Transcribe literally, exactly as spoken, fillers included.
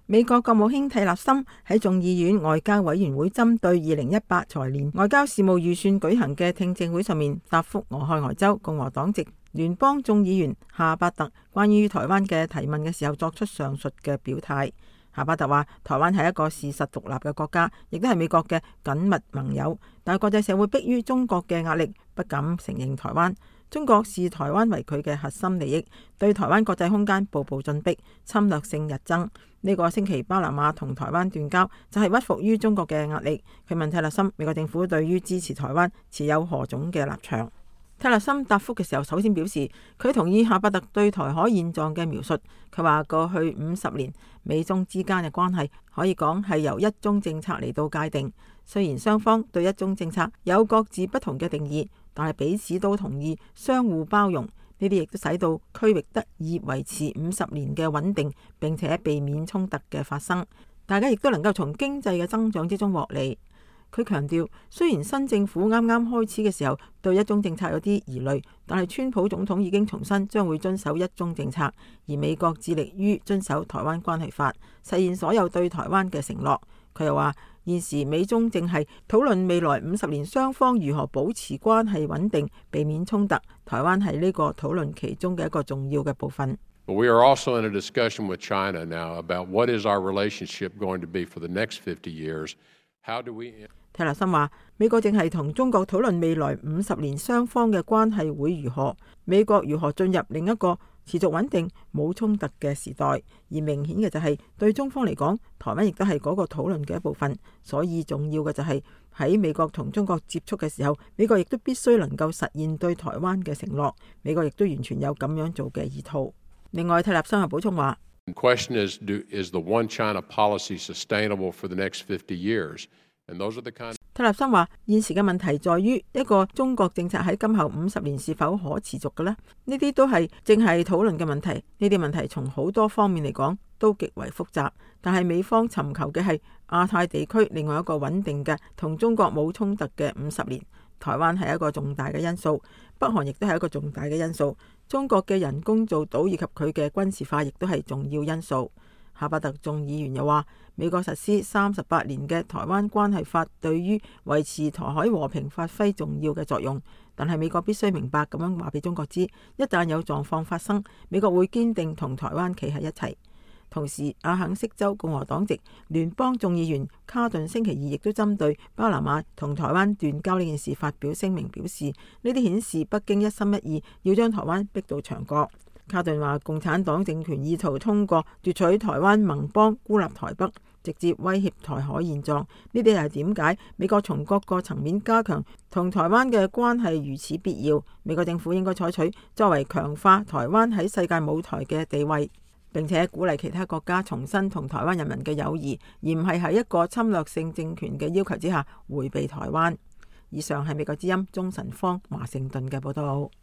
美國國務卿蒂勒森喺眾議院外交委員會針對二零一八財年外交事務預算舉行嘅聽證會上面答覆俄亥俄州共和黨籍聯邦眾議員夏伯特關於台灣嘅提問嘅時候作出上述嘅表態。夏伯特話，台灣係一個事實獨立嘅國家，亦都係美國嘅緊密盟友，但係國際社會迫於中國嘅壓力，不敢承認台灣。中國視台灣為佢嘅核心利益，對台灣國際空間步步進逼，侵略性日增。呢、這個星期巴拿馬同台灣斷交，就係屈服於中國嘅壓力。佢問蒂勒森，美國政府對於支持台灣持有何種嘅立場？蒂勒森答覆嘅時候，首先表示佢同意夏伯特對台海現狀嘅描述。佢話過去五十年美中之間嘅關係可以講係由一中政策嚟到界定。雖然雙方對一中政策有各自不同嘅定義，但係彼此都同意相互包容。呢啲亦都使到區域得以維持五十年嘅穩定，並且避免衝突嘅發生。大家亦都能夠從經濟嘅增長之中獲利。佢強調，雖然新政府啱啱開始嘅時候對一中政策有啲疑慮，但係川普總統已經重申將會遵守一中政策，而美國致力於遵守台灣關係法，實現所有對台灣嘅承諾。佢又話，現時美中正係討論未來五十年雙方如何保持關係穩定，避免衝突。台灣係呢個討論其中嘅一個重要嘅部分。 We are also in a discussion with China now about what is our relationship going to be for the next fifty years. How do we... 蒂勒森話，美國正係同中國討論未來五十年雙方嘅關係會如何，美國如何進入另一個持續穩定冇衝突嘅時代。而明顯嘅就係、是、對中方嚟講，台灣亦都係嗰個討論嘅一部分。所以重要嘅就係、是、喺美國同中國接觸嘅時候，美國亦都必須能夠實現對台灣嘅承諾。美國亦都完全有咁樣做嘅意圖。另外，蒂勒森又補充話， The question is, do, is the one China policy sustainable for the next fifty years? 蒂勒森話，現時嘅問題在於一個中國政策喺今後五十年是否可持續嘅呢？呢啲都係正係討論嘅問題。呢啲問題從好多方面嚟講都極為複雜，但係美方尋求嘅係亞太地區另外一個穩定嘅同中國冇衝突嘅五十年。台灣係一個重大嘅因素，北韓亦都係一個重大嘅因素，中國嘅人工造島以及佢嘅軍事化亦都係重要因素。夏伯特眾議員又話，美國實施三十八年嘅台灣關係法對於維持台海和平發揮重要嘅作用，但係美國必須明白咁樣話俾中國知，一旦有狀況發生，美國會堅定同台灣企喺一齊。同時，阿肯色州共和黨籍聯邦眾議員卡頓星期二亦都針對巴拿馬同台灣斷交呢件事發表聲明，表示呢啲顯示北京一心一意要將台灣逼到牆角。卡頓話，共產黨政權意圖通過奪取台灣盟邦，孤立台北，直接威脅台海現狀。呢啲係點解美國從各個層面加強同台灣嘅關係如此必要？美國政府應該採取作為強化台灣喺世界舞台嘅地位，並且鼓勵其他國家重新同台灣人民嘅友誼，而唔係喺一個侵略性政權嘅要求之下迴避台灣。以上係美國之音鍾晨芳華盛頓嘅報道。